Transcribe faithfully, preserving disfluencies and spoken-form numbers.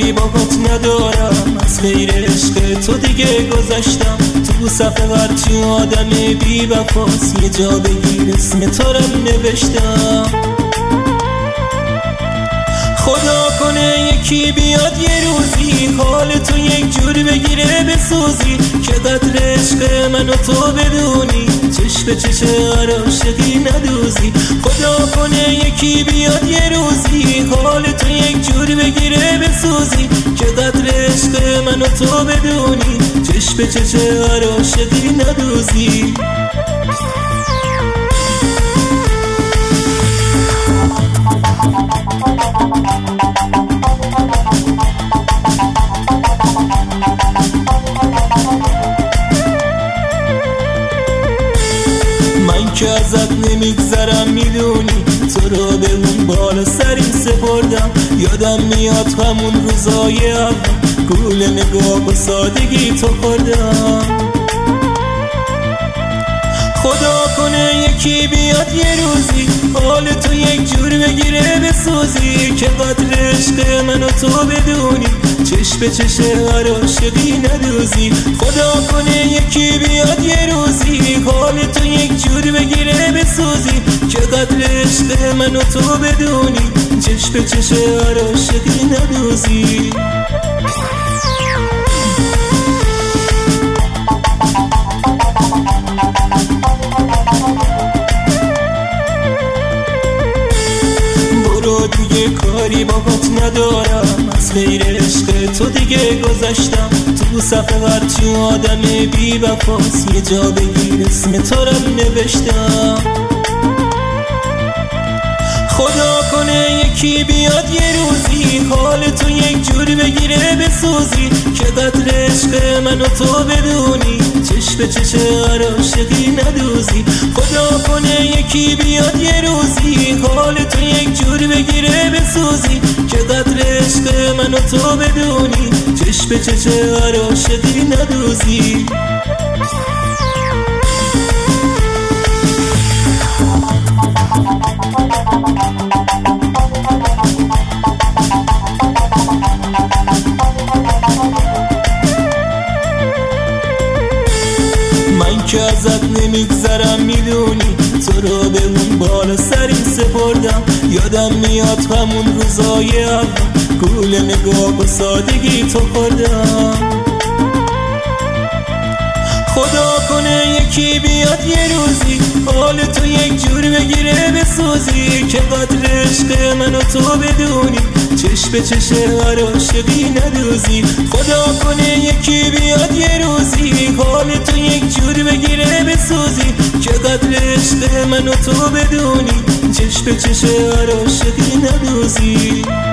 کاری باهات ندارم، از غیر عشق تو دیگه گذشتم. تو صفحه هرچی آدم بی وفاست، یه جا بگیر اسم تو رو نوشتم. خدا کنه یکی بیاد یه روزی، حال تو یک جور بگیره بسوزی، که قدر عشق من و تو بدونی، چش به چش عاشقی ندوزی. خدا کنه یکی بیاد یه روزی، حال تو یک جور بگیره بسوزی، که قدر عشق من و تو بدونی، چش به چش عاشقی ندوزی. من که ازت نمیگذرم میدونی، تو رو به اون بالا سرین سپردم. یادم میاد همون روزای اول، گول نگاه و سادگی تو خوردم. خدا کنه یکی بیاد یه روزی، حال تو یک جور بگیره بسوزی، که قدر عشق من و تو بدونی، چش به چش عاشقی ندوزی. خدا کنه یکی بیاد یه روزی، حال تو یک جور بگیره بسوزی، که قدر عشق من و تو بدونی، چش به چش عاشقی ندوزی. برو دیگه کاری باهات ندارم، از غیر عشق تو دیگه گذشتم. تو صفحه هرچی آدم بی وفاست، یه جا بگیر اسم تو رو نوشتم. خدا کنه یکی بیاد یه روزی، حال تو یک جور بگیره بسوزی، که قدر عشق من و تو بدونی، چش به چش عاشقی ندوزی. خدا کنه یکی بیاد یه روزی، حال تو یک جور بگیره بسوزی، که قدر عشق من و تو بدونی، چش به چش عاشقی ندوزی. من که ازت نمیگذرم میدونی، تو رو به اون بالا سرین سپردم. یادم میاد همون روزای اول، گول نگاه و سادگی تو خوردم. خدا کنه یکی بیاد یه روزی، حال تو یک جور بگیره بسوزی، که قدر عشق من و تو بدونی، چش به چش عاشقی ندوزی. خدا کنه یکی بیاد یه روزی، حال تو یک جور بگیره بسوزی، که قدر عشق من و تو بدونی، چش به چش عاشقی ندوزی.